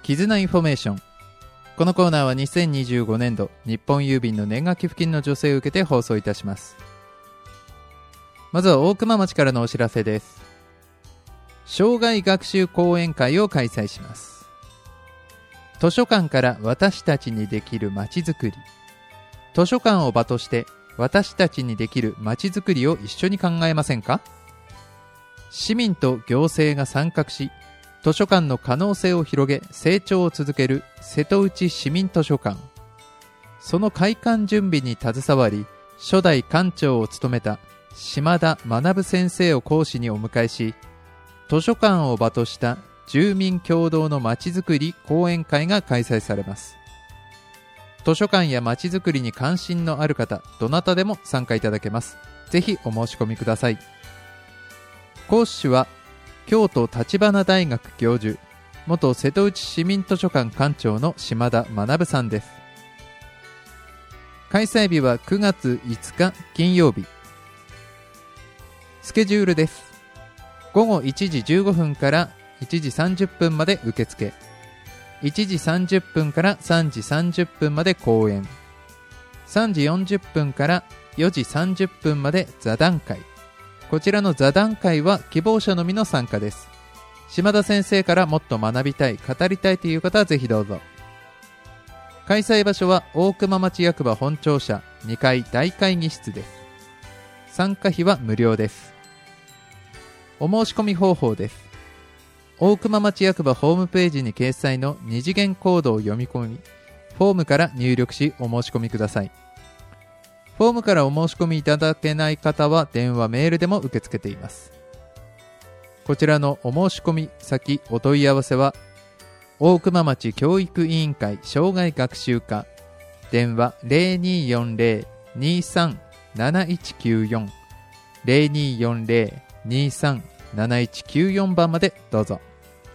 絆インフォメーション。このコーナーは2025年度日本郵便の年賀寄付金の助成を受けて放送いたします。まずは大熊町からのお知らせです。生涯学習講演会を開催します。図書館から私たちにできるまちづくり。図書館を場として私たちにできるまちづくりを一緒に考えませんか？市民と行政が参画し、図書館の可能性を広げ成長を続ける瀬戸内市民図書館。その開館準備に携わり、初代館長を務めた島田学先生を講師にお迎えし、図書館を場とした住民共同のまちづくり講演会が開催されます。図書館やまちづくりに関心のある方、どなたでも参加いただけます。ぜひお申し込みください。講師は京都橘大学教授、元瀬戸内市民図書館館長の島田学さんです。開催日は9月5日金曜日。スケジュールです。午後1時15分から1時30分まで受付。1時30分から3時30分まで講演。3時40分から4時30分まで座談会。こちらの座談会は希望者のみの参加です。島田先生からもっと学びたい、語りたいという方はぜひどうぞ。開催場所は大熊町役場本庁舎2階大会議室です。参加費は無料です。お申し込み方法です。大熊町役場ホームページに掲載の二次元コードを読み込み、フォームから入力しお申し込みください。フォームからお申し込みいただけない方は電話メールでも受け付けています。こちらのお申し込み先お問い合わせは大熊町教育委員会生涯学習課、電話 0240-237194 0240-237194 番までどうぞ。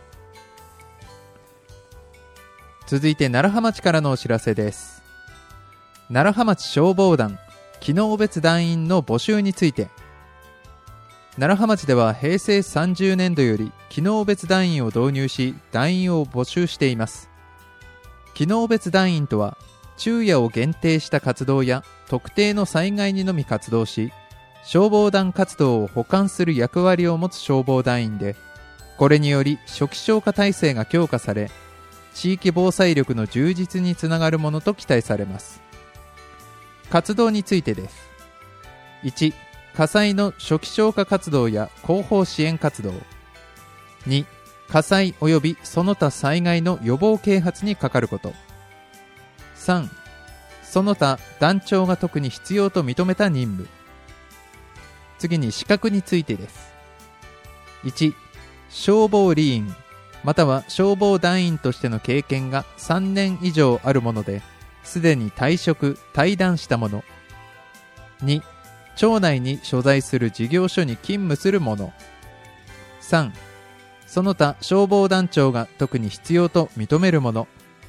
続いて楢葉町からのお知らせです。楢葉町消防団機能別団員の募集について、楢葉町では平成30年度より機能別団員を導入し団員を募集しています。機能別団員とは昼夜を限定した活動や特定の災害にのみ活動し、消防団活動を補完する役割を持つ消防団員で、これにより初期消火体制が強化され、地域防災力の充実につながるものと期待されます。活動についてです。1、火災の初期消火活動や後方支援活動。2、火災及びその他災害の予防啓発に係ること。3、その他団長が特に必要と認めた任務。次に資格についてです。1、消防理員または消防団員としての経験が3年以上あるもので、すでに退職・退団したもの。2、町内に所在する事業所に勤務する者。3、その他消防団長が特に必要と認めるもの。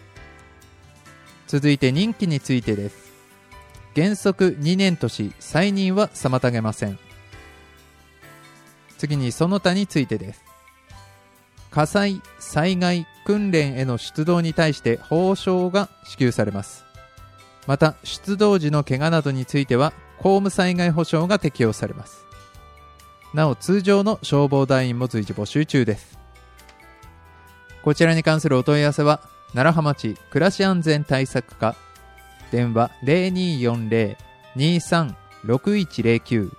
続いて任期についてです。原則2年とし、再任は妨げません。次にその他についてです。火災・災害・訓練への出動に対して報奨が支給されます。また出動時の怪我などについては公務災害保障が適用されます。なお通常の消防団員も随時募集中です。こちらに関するお問い合わせは楢葉町暮らし安全対策課、電話 0240-236109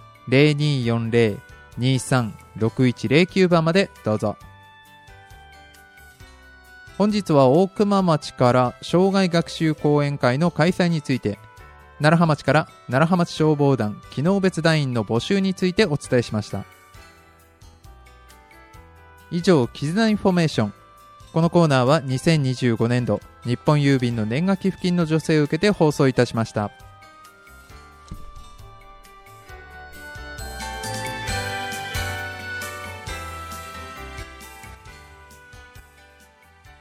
0240-236109 番までどうぞ。本日は大熊町から生涯学習講演会の開催について、楢葉町から楢葉町消防団機能別団員の募集についてお伝えしました。以上、絆インフォメーション。このコーナーは2025年度日本郵便の年賀寄付金の助成を受けて放送いたしました。